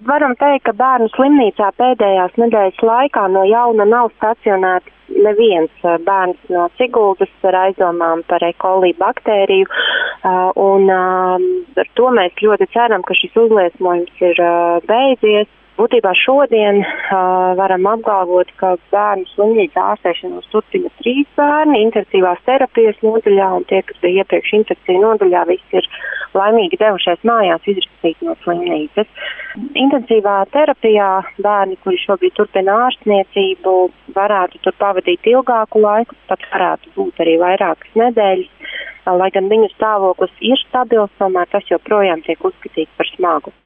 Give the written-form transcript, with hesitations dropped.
varam teikt, ka bērnu slimnīcā pēdējās nedēļas laikā no jauna nav stacionēts neviens bērns no Siguldas ar aizdomām par E. coli baktēriju, un ar to mēs ļoti ceram, ka šis uzliesmojums ir beidzies. Būtībā šodien varam apgalvot, ka bērnu slimnīcā ārstēšanos turpina 3 bērni intensīvās terapijas nodaļā, un tie, kas bija iepriekš infekciju nodaļā, visi ir laimīgi devušies mājās izrakstīti no slimnīcas. Intensīvā terapijā bērni, kuri šobrīd turpina ārstniecību, varētu tur pavadīt ilgāku laiku, pat varētu būt arī vairākas nedēļas, lai gan viņu stāvoklis ir stabils, tomēr tas joprojām tiek uzskatīts par smagu.